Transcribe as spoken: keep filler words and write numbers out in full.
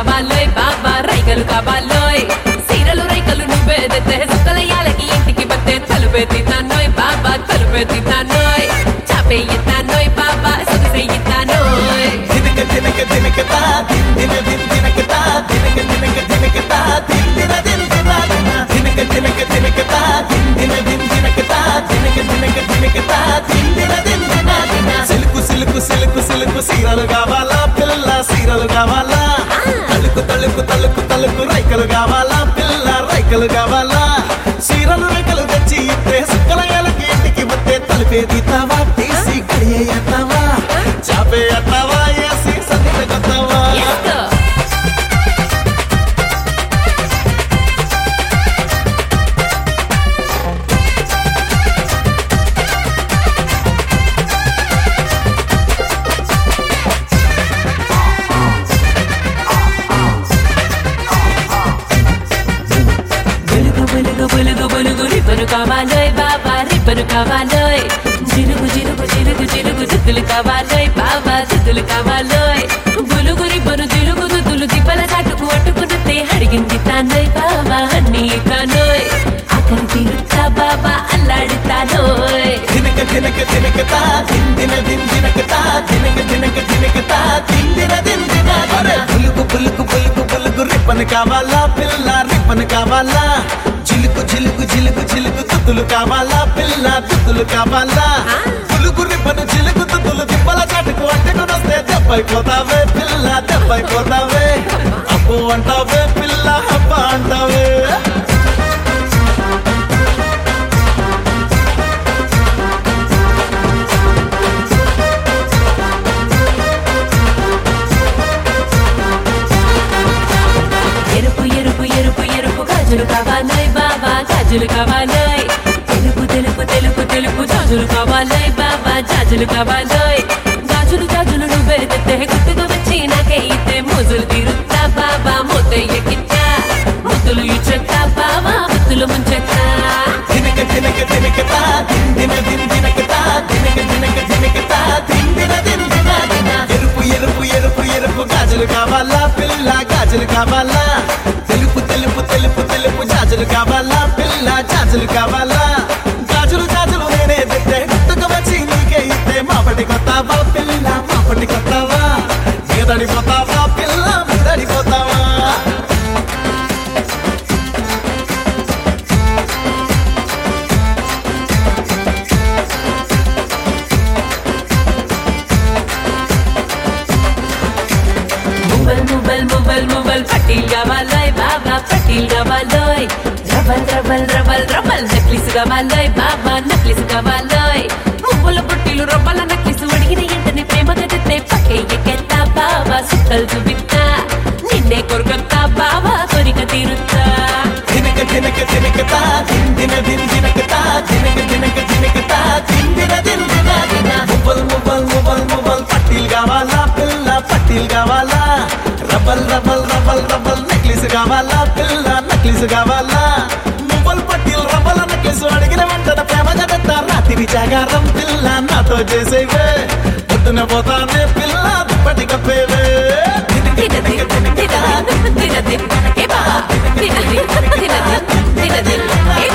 కావాలోయ్ బాబా రైకలు కావాలోయ్ సీరలు రైకలు నువ్వే తెస్తే సుక్కలయ్యాలకి ఇంటికి వస్తే తలుపే తిన్నానోయ్ బాబా తలుపే తిన్నానోయ్ చాపే ఇస్తానోయ్ బాబా సొగసే ఇస్తానోయ్ దినక దినక దినక తా దిన్ దిన దిన్ దినక తా దినక దినక దినక తా దిన్ దిన దిన్ దిన దిన దినక దినక దినక తా దిన్ దిన దిన్ దినక తా దినక దినక దినక తా దిన్ దిన దిన్ దిన దిన సిలుకు సిలుకు సిలుకు సిలుకు సీరలు కావాలా పిల్ల సీరలు కావాలా తలుకు తలుకు తలుకు తలుకు రైకలు కావాలా పిల్ల రైకలు కావాలా సీరలు రైకలు తెచ్చి ఇస్తే సుక్కలయ్యాలకి ఇంటికి వస్తే తలుపే తీతావా తీసి గడియ ఎత్తావా చాపే ఎత్తావా ఏసి సందిట కొత్తావా ఎస్కో బులుగు బులుగు బులుగు బులుగు రిబ్బను కావాలోయ్ బాబా రిబ్బను కావాలోయ్ జిలుగు జిలుగు జిలుగు జిలుగు దుద్దులు కావాలోయ్ బాబా దుద్దులు కావాలోయ్ బులుగు రిబ్బను జిలుగు దుద్దులు దిబ్బల చాటుకు అట్టుకున్నట్టే అడిగింది తానోయ్ బాబా అన్ని తానోయ్ ఆకలి తీరుతా బాబా అల్లాడుతానోయ్ దినక దినక దినక తా దిన్ దిన దిన్ దినక తా దినక దినక దినక తా దిన్ దిన దిన్ దిన దిన పులుకు పులుకు పులుకు పులుకు రిబ్బన్ కావాలా పిల్ల రిబ్బన్ కావాలా చిలుకు చిలుకు చిలుకు చిలుకు తుత్తులు కావాలా పిల్ల తుత్తులు కావాలా పులుకు రిబ్బన్ చిలుకు తుత్తులు దిబ్బల చాటుకు అట్టుకుని వస్తే దెబ్బైపోతావే పిల్ల దెబ్బైపోతావే అప్పు అంటావే పిల్ల అప్ప అంటావే ఎరుపు ఎరుపు ఎరుపు ఎరుపు గాజులు కావాలోయ్ బాబా గాజులు కావాలోయ్ తెలుపు తెలుపు తెలుపు తెలుపు జాజులు కావాలోయ్ బాబా జాజులు కావాలోయ్ గాజులు గాజులు నువ్వే తెస్తే గుర్తుకు వచ్చి నాకే ఇస్తే మోజులు తీరుతా బాబా మోతయ్య కిట్టా ముద్దులు ఇచ్చా బాబా ముద్దులు ముంచెత్తా దినక దినక దినక తా దిన్ దిన దిన్ దినక తా దినక దినక దినక తా దిన్ దిన దిన్ దిన దిన ఎరుపు ఎరుపు ఎరుపు ఎరుపు గాజులు కావాలా పిల్ల గాజులు కావాలా తెలుపు తెలుపు తెలుపు తెలుపు జాజులు కావాలా పిల్ల జాజులు కావాలా గాజులు జాజులు నేనే తెస్తే గుర్తుకు వచ్చి నీకే ఇస్తే మాపటి కొత్తావా పిల్ల మాపటి కొత్తావా మీదడిపోతావా పిల్ల మీదడిపోతావా ముబల్ ముబల్ ముబల్ ముబల్ పట్టీల్ కావాలోయ్ బాబా పట్టీల్ కావాలోయ్ రబల్ రబల్ రబల్ రబల్ నక్లిస్ కావాలోయ్ బాబా నక్లిస్ కావాలోయ్ మువ్వుల పుట్టిలు రబ్బల నక్లిస్ అడిగిన ఎంటనే ప్రేమగా తెస్తే పక్కెయ్యకెత్తా బాబా సుక్కలు చూపిస్తా నిన్నే కొరకత్తా బాబా కొరిక తీరుతా దినక దినక దినక తా దిన్ దిన దిన్ దినక తా దినక దినక దినక తా దిన్ దిన దిన్ దిన దిన ముబల్ ముబల్ ముబల్ ముబల్ పట్టీల్ కావాలా పిల్ల పట్టీల్ కావాలా రబల్ రబల్ రబల్ రబల్ నెక్లెస్ కావాలా పిల్ల నెక్లెస్ కావాలా ముబల్ పట్టీల్ రబల్ నెక్లెస్ అడిగిన వెంటనే ప్రేమగా తెత్తా రాత్రి జాగారం పిల్ల నాతో చేసేవే పొద్దున పోతానే పిల్ల దుప్పటి కప్పేవే దినక దిన దినక దిన దినక దిన తా దిన దిన దిన ఏ బాబా దిన దిన దిన దిన దిన దిన ఏ